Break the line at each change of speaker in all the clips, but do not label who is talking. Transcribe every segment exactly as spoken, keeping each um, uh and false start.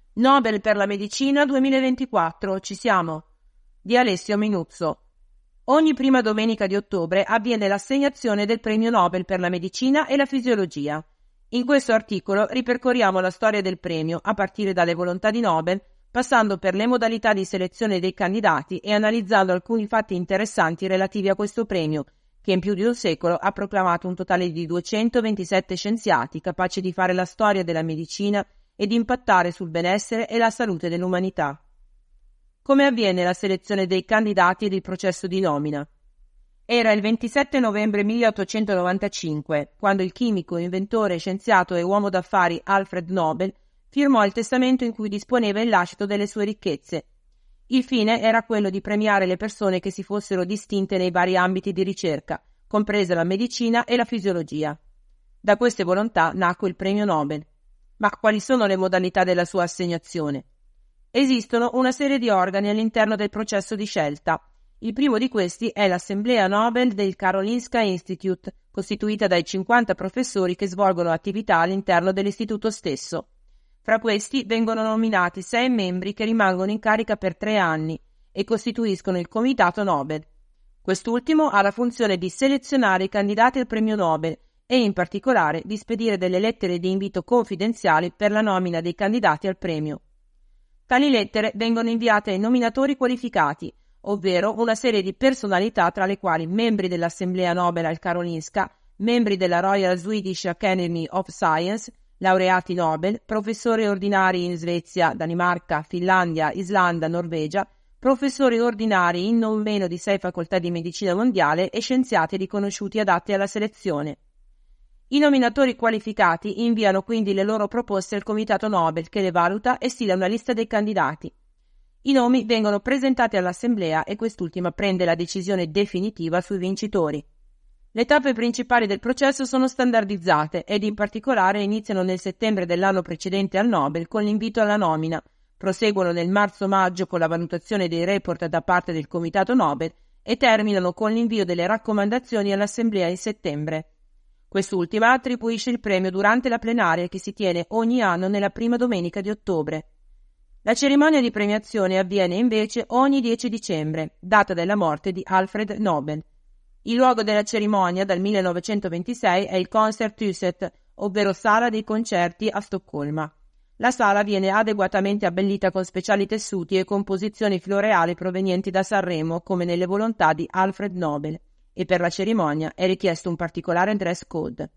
Nobel per la medicina duemilaventiquattro, ci siamo? Di Alessio Minuzzo. Ogni prima domenica di ottobre avviene l'assegnazione del premio Nobel per la medicina e la fisiologia. In questo articolo ripercorriamo la storia del premio, a partire dalle volontà di Nobel, passando per le modalità di selezione dei candidati e analizzando alcuni fatti interessanti relativi a questo premio, che in più di un secolo ha proclamato un totale di duecentoventisette scienziati capaci di fare la storia della medicina e di impattare sul benessere e la salute dell'umanità. Come avviene la selezione dei candidati ed il processo di nomina? Era il ventisette novembre milleottocentonovantacinque, quando il chimico, inventore, scienziato e uomo d'affari Alfred Nobel firmò il testamento in cui disponeva il lascito delle sue ricchezze. Il fine era quello di premiare le persone che si fossero distinte nei vari ambiti di ricerca, compresa la medicina e la fisiologia. Da queste volontà nacque il premio Nobel. Ma quali sono le modalità della sua assegnazione? Esistono una serie di organi all'interno del processo di scelta. Il primo di questi è l'Assemblea Nobel del Karolinska Institute, costituita dai cinquanta professori che svolgono attività all'interno dell'istituto stesso. Fra questi vengono nominati sei membri che rimangono in carica per tre anni e costituiscono il Comitato Nobel. Quest'ultimo ha la funzione di selezionare i candidati al premio Nobel e in particolare di spedire delle lettere di invito confidenziali per la nomina dei candidati al premio. Tali lettere vengono inviate ai nominatori qualificati, ovvero una serie di personalità tra le quali membri dell'Assemblea Nobel al Karolinska, membri della Royal Swedish Academy of Science, laureati Nobel, professori ordinari in Svezia, Danimarca, Finlandia, Islanda, Norvegia, professori ordinari in non meno di sei facoltà di medicina mondiale e scienziati riconosciuti adatti alla selezione. I nominatori qualificati inviano quindi le loro proposte al Comitato Nobel, che le valuta e stila una lista dei candidati. I nomi vengono presentati all'Assemblea e quest'ultima prende la decisione definitiva sui vincitori. Le tappe principali del processo sono standardizzate ed in particolare iniziano nel settembre dell'anno precedente al Nobel con l'invito alla nomina, proseguono nel marzo-maggio con la valutazione dei report da parte del Comitato Nobel e terminano con l'invio delle raccomandazioni all'Assemblea in settembre. Quest'ultima attribuisce il premio durante la plenaria che si tiene ogni anno nella prima domenica di ottobre. La cerimonia di premiazione avviene invece ogni dieci dicembre, data della morte di Alfred Nobel. Il luogo della cerimonia dal millenovecentoventisei è il Concerthuset, ovvero Sala dei Concerti a Stoccolma. La sala viene adeguatamente abbellita con speciali tessuti e composizioni floreali provenienti da Sanremo, come nelle volontà di Alfred Nobel, e per la cerimonia è richiesto un particolare dress code.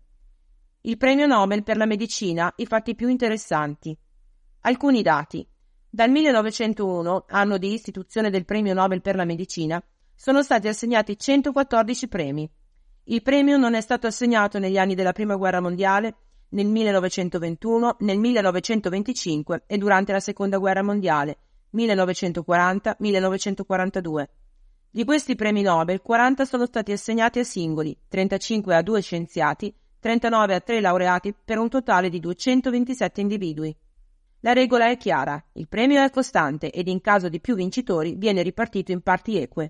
Il premio Nobel per la medicina, i fatti più interessanti. Alcuni dati. Dal millenovecentouno, anno di istituzione del premio Nobel per la medicina, sono stati assegnati centoquattordici premi. Il premio non è stato assegnato negli anni della Prima Guerra Mondiale, nel millenovecentoventuno, nel millenovecentoventicinque e durante la Seconda Guerra Mondiale, millenovecentoquaranta millenovecentoquarantadue. Di questi premi Nobel, quaranta sono stati assegnati a singoli, trentacinque a due scienziati, trentanove a tre laureati, per un totale di duecentoventisette individui. La regola è chiara, il premio è costante ed in caso di più vincitori viene ripartito in parti eque.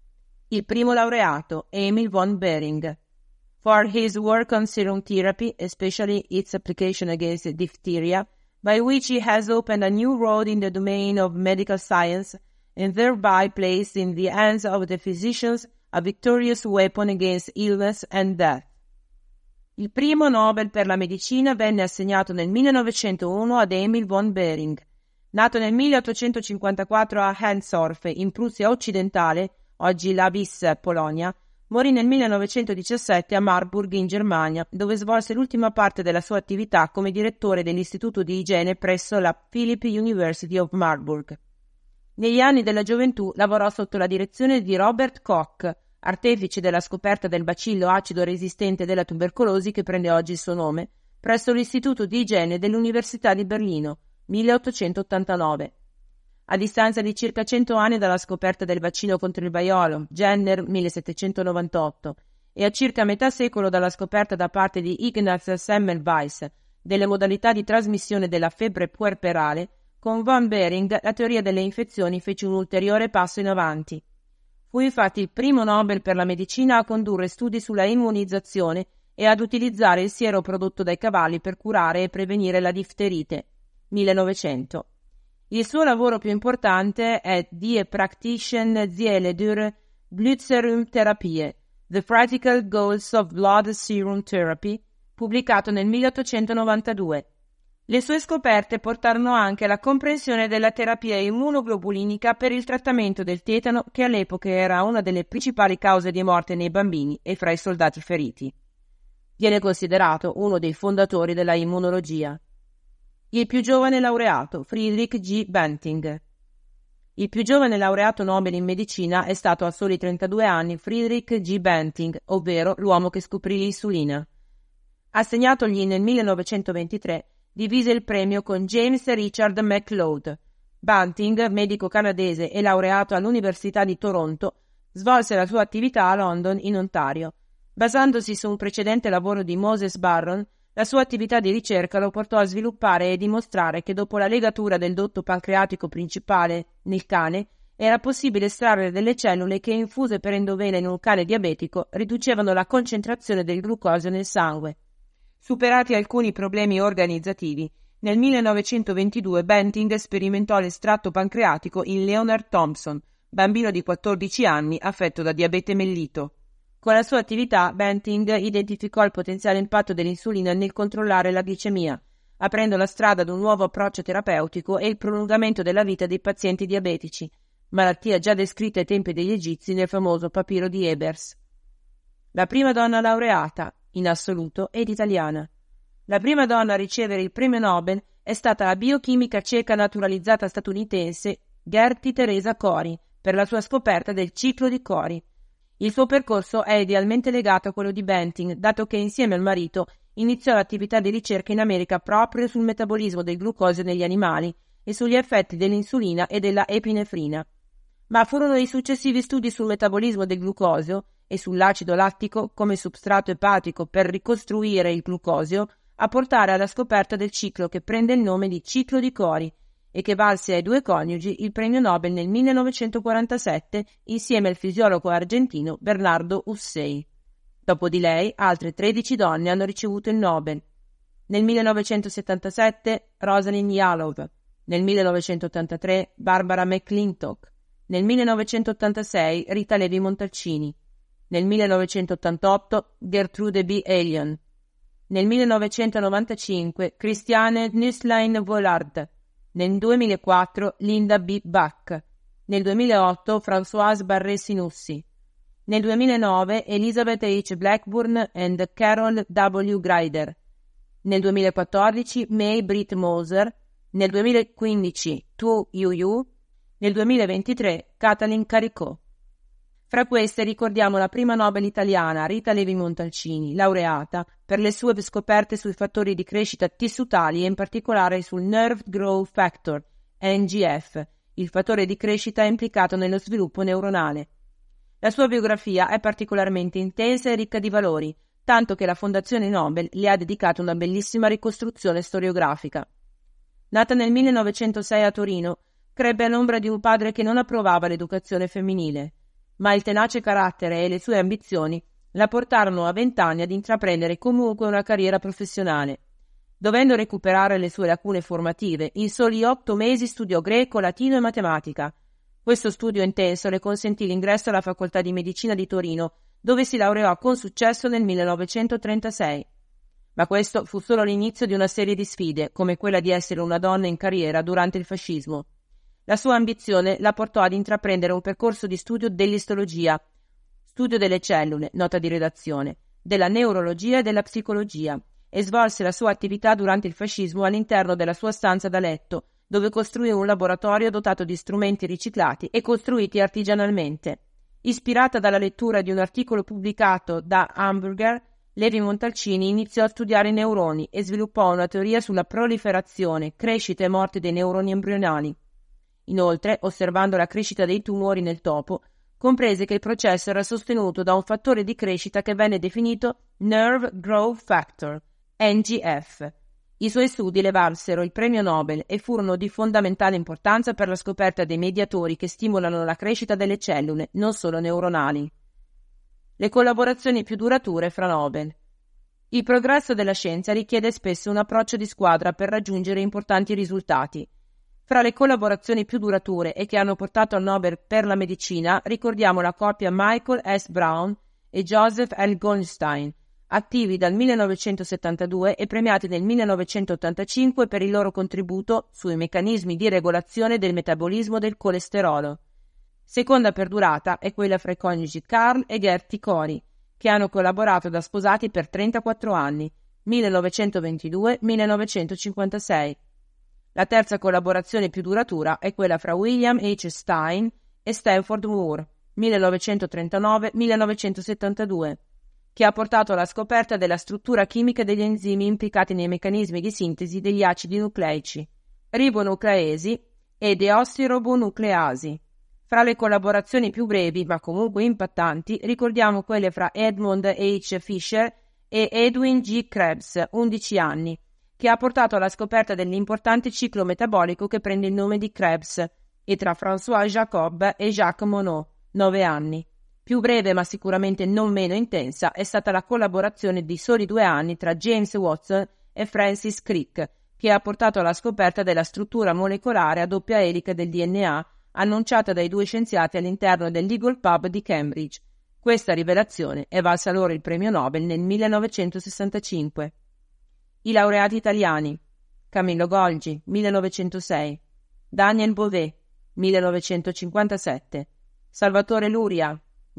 Il primo laureato, Emil von Behring. For his work on serum therapy, especially its application against diphtheria, by which he has opened a new road in the domain of medical science and thereby placed in the hands of the physicians a victorious weapon against illness and death. Il primo Nobel per la medicina venne assegnato nel millenovecentouno ad Emil von Behring. Nato nel milleottocentocinquantaquattro a Hensdorf, in Prussia occidentale, oggi la Vis, Polonia, morì nel millenovecentodiciassette a Marburg in Germania, dove svolse l'ultima parte della sua attività come direttore dell'Istituto di Igiene presso la Philipp University of Marburg. Negli anni della gioventù lavorò sotto la direzione di Robert Koch, artefice della scoperta del bacillo acido resistente della tubercolosi che prende oggi il suo nome, presso l'Istituto di Igiene dell'Università di Berlino, milleottocentottantanove. A distanza di circa cento anni dalla scoperta del vaccino contro il vaiolo, Jenner millesettecentonovantotto, e a circa metà secolo dalla scoperta da parte di Ignaz Semmelweis delle modalità di trasmissione della febbre puerperale, con von Behring la teoria delle infezioni fece un ulteriore passo in avanti. Fu infatti il primo Nobel per la medicina a condurre studi sulla immunizzazione e ad utilizzare il siero prodotto dai cavalli per curare e prevenire la difterite, millenovecento. Il suo lavoro più importante è Die praktischen Ziele der Blutserumtherapie, The Practical Goals of Blood Serum Therapy, pubblicato nel milleottocentonovantadue. Le sue scoperte portarono anche alla comprensione della terapia immunoglobulinica per il trattamento del tetano, che all'epoca era una delle principali cause di morte nei bambini e fra i soldati feriti. Viene considerato uno dei fondatori della immunologia. Il più giovane laureato, Friedrich G. Banting. Il più giovane laureato Nobel in medicina è stato a soli trentadue anni Friedrich G. Banting, ovvero l'uomo che scoprì l'insulina. Assegnatogli nel millenovecentoventitré, divise il premio con James Richard MacLeod. Banting, medico canadese e laureato all'Università di Toronto, svolse la sua attività a London, in Ontario. Basandosi su un precedente lavoro di Moses Barron, la sua attività di ricerca lo portò a sviluppare e dimostrare che dopo la legatura del dotto pancreatico principale nel cane era possibile estrarre delle cellule che, infuse per endovena in un cane diabetico, riducevano la concentrazione del glucosio nel sangue. Superati alcuni problemi organizzativi, nel millenovecentoventidue Banting sperimentò l'estratto pancreatico in Leonard Thompson, bambino di quattordici anni affetto da diabete mellito. Con la sua attività, Banting identificò il potenziale impatto dell'insulina nel controllare la glicemia, aprendo la strada ad un nuovo approccio terapeutico e il prolungamento della vita dei pazienti diabetici, malattia già descritta ai tempi degli Egizi nel famoso papiro di Ebers. La prima donna laureata, in assoluto, ed italiana. La prima donna a ricevere il premio Nobel è stata la biochimica ceca naturalizzata statunitense Gerty Teresa Cori, per la sua scoperta del ciclo di Cori. Il suo percorso è idealmente legato a quello di Banting, dato che insieme al marito iniziò l'attività di ricerca in America proprio sul metabolismo del glucosio negli animali e sugli effetti dell'insulina e della epinefrina. Ma furono i successivi studi sul metabolismo del glucosio e sull'acido lattico come substrato epatico per ricostruire il glucosio a portare alla scoperta del ciclo che prende il nome di ciclo di Cori e che valse ai due coniugi il premio Nobel nel millenovecentoquarantasette insieme al fisiologo argentino Bernardo Hussey. Dopo di lei altre tredici donne hanno ricevuto il Nobel. Nel millenovecentosettantasette Rosalind Yalov, nel millenovecentottantatré Barbara McClintock, nel millenovecentottantasei Rita Levi Montalcini, nel millenovecentottantotto Gertrude B. Elion, nel millenovecentonovantacinque Christiane Nusslein-Vollard, nel duemilaquattro Linda B. Bach, nel duemilaotto Françoise Barré-Sinussi, nel duemilanove Elizabeth H. Blackburn and Carol W. Greider, nel duemilaquattordici May Britt Moser, nel duemilaquindici Tu Yu Yu, nel duemilaventitré Kathleen Caricò. Fra queste ricordiamo la prima Nobel italiana, Rita Levi Montalcini, laureata, per le sue scoperte sui fattori di crescita tissutali e in particolare sul Nerve Growth Factor, N G F, il fattore di crescita implicato nello sviluppo neuronale. La sua biografia è particolarmente intensa e ricca di valori, tanto che la Fondazione Nobel le ha dedicato una bellissima ricostruzione storiografica. Nata nel millenovecentosei a Torino, crebbe all'ombra di un padre che non approvava l'educazione femminile, ma il tenace carattere e le sue ambizioni la portarono a vent'anni ad intraprendere comunque una carriera professionale. Dovendo recuperare le sue lacune formative, in soli otto mesi studiò greco, latino e matematica. Questo studio intenso le consentì l'ingresso alla Facoltà di Medicina di Torino, dove si laureò con successo nel millenovecentotrentasei. Ma questo fu solo l'inizio di una serie di sfide, come quella di essere una donna in carriera durante il fascismo. La sua ambizione la portò ad intraprendere un percorso di studio dell'istologia, studio delle cellule, nota di redazione, della neurologia e della psicologia, e svolse la sua attività durante il fascismo all'interno della sua stanza da letto, dove costruì un laboratorio dotato di strumenti riciclati e costruiti artigianalmente. Ispirata dalla lettura di un articolo pubblicato da Hamburger, Levi Montalcini iniziò a studiare i neuroni e sviluppò una teoria sulla proliferazione, crescita e morte dei neuroni embrionali. Inoltre, osservando la crescita dei tumori nel topo, comprese che il processo era sostenuto da un fattore di crescita che venne definito Nerve Growth Factor, N G F. I suoi studi le valsero il premio Nobel e furono di fondamentale importanza per la scoperta dei mediatori che stimolano la crescita delle cellule, non solo neuronali. Le collaborazioni più durature fra Nobel. Il progresso della scienza richiede spesso un approccio di squadra per raggiungere importanti risultati. Fra le collaborazioni più durature e che hanno portato al Nobel per la medicina ricordiamo la coppia Michael S. Brown e Joseph L. Goldstein, attivi dal millenovecentosettantadue e premiati nel millenovecentottantacinque per il loro contributo sui meccanismi di regolazione del metabolismo del colesterolo. Seconda per durata è quella fra i coniugi Carl e Gertie Cori, che hanno collaborato da sposati per trentaquattro anni, millenovecentoventidue millenovecentocinquantasei. La terza collaborazione più duratura è quella fra William H. Stein e Stanford Moore, millenovecentotrentanove millenovecentosettantadue, che ha portato alla scoperta della struttura chimica degli enzimi implicati nei meccanismi di sintesi degli acidi nucleici, ribonucleasi e deossiribonucleasi. Fra le collaborazioni più brevi, ma comunque impattanti, ricordiamo quelle fra Edmund H. Fisher e Edwin G. Krebs, undici anni, che ha portato alla scoperta dell'importante ciclo metabolico che prende il nome di Krebs, e tra François Jacob e Jacques Monod, nove anni. Più breve ma sicuramente non meno intensa è stata la collaborazione di soli due anni tra James Watson e Francis Crick, che ha portato alla scoperta della struttura molecolare a doppia elica del D N A annunciata dai due scienziati all'interno dell'Eagle Pub di Cambridge. Questa rivelazione è valsa loro il premio Nobel nel millenovecentosessantacinque. I laureati italiani: Camillo Golgi, millenovecentosei, Daniel Beauvais, millenovecentocinquantasette, Salvatore Luria,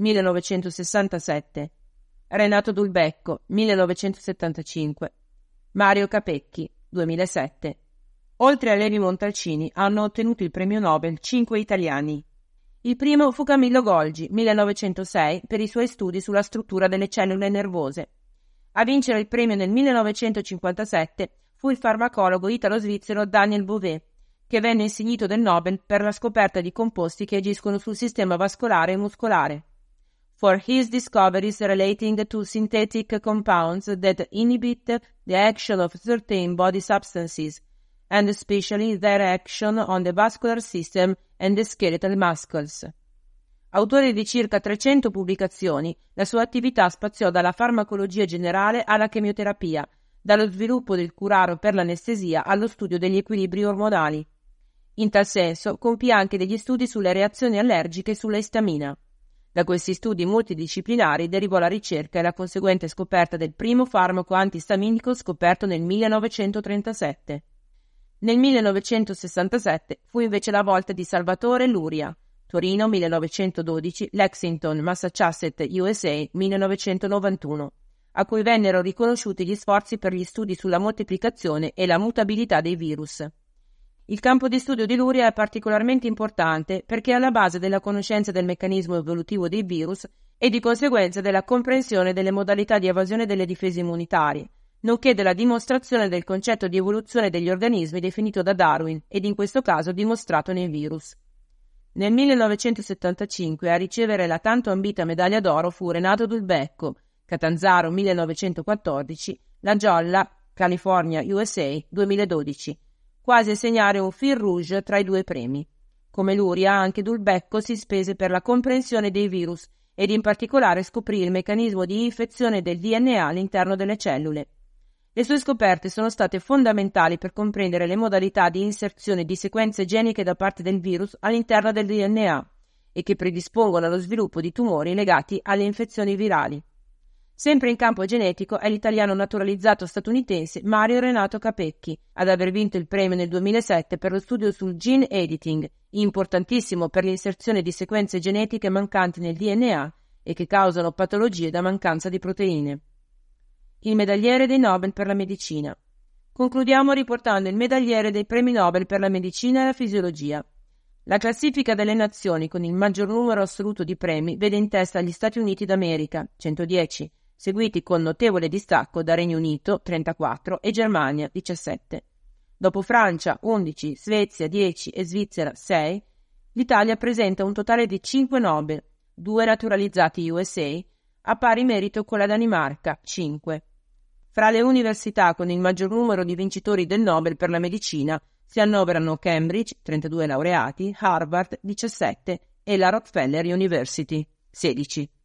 millenovecentosessantasette, Renato Dulbecco, millenovecentosettantacinque, Mario Capecchi, duemilasette. Oltre a Levi Montalcini hanno ottenuto il premio Nobel cinque italiani. Il primo fu Camillo Golgi, millenovecentosei, per i suoi studi sulla struttura delle cellule nervose. A vincere il premio nel millenovecentocinquantasette fu il farmacologo italo-svizzero Daniel Beauvais, che venne insignito del Nobel per la scoperta di composti che agiscono sul sistema vascolare e muscolare. For his discoveries relating to synthetic compounds that inhibit the action of certain body substances, and especially their action on the vascular system and the skeletal muscles. Autore di circa trecento pubblicazioni, la sua attività spaziò dalla farmacologia generale alla chemioterapia, dallo sviluppo del curaro per l'anestesia allo studio degli equilibri ormonali. In tal senso compì anche degli studi sulle reazioni allergiche e sulla istamina. Da questi studi multidisciplinari derivò la ricerca e la conseguente scoperta del primo farmaco antistaminico scoperto nel millenovecentotrentasette. Nel millenovecentosessantasette fu invece la volta di Salvatore Luria, Torino millenovecentododici, Lexington, Massachusetts, U S A millenovecentonovantuno, a cui vennero riconosciuti gli sforzi per gli studi sulla moltiplicazione e la mutabilità dei virus. Il campo di studio di Luria è particolarmente importante perché è alla base della conoscenza del meccanismo evolutivo dei virus e di conseguenza della comprensione delle modalità di evasione delle difese immunitarie, nonché della dimostrazione del concetto di evoluzione degli organismi definito da Darwin ed in questo caso dimostrato nei virus. Nel millenovecentosettantacinque a ricevere la tanto ambita medaglia d'oro fu Renato Dulbecco, Catanzaro millenovecentoquattordici, La Jolla, California, U S A duemiladodici, quasi a segnare un fil rouge tra i due premi. Come Luria, anche Dulbecco si spese per la comprensione dei virus ed in particolare scoprì il meccanismo di infezione del D N A all'interno delle cellule. Le sue scoperte sono state fondamentali per comprendere le modalità di inserzione di sequenze geniche da parte del virus all'interno del D N A e che predispongono allo sviluppo di tumori legati alle infezioni virali. Sempre in campo genetico è l'italiano naturalizzato statunitense Mario Renato Capecchi ad aver vinto il premio nel duemilasette per lo studio sul gene editing, importantissimo per l'inserzione di sequenze genetiche mancanti nel D N A e che causano patologie da mancanza di proteine. Il medagliere dei Nobel per la medicina. Concludiamo riportando il medagliere dei premi Nobel per la medicina e la fisiologia. La classifica delle nazioni con il maggior numero assoluto di premi vede in testa gli Stati Uniti d'America, centodieci, seguiti con notevole distacco da Regno Unito, trentaquattro, e Germania, diciassette. Dopo Francia, undici, Svezia, dieci e Svizzera, sei, l'Italia presenta un totale di cinque Nobel, due naturalizzati U S A, a pari merito con la Danimarca, cinque. Fra le università con il maggior numero di vincitori del Nobel per la medicina si annoverano Cambridge, trentadue laureati, Harvard, diciassette e la Rockefeller University, sedici.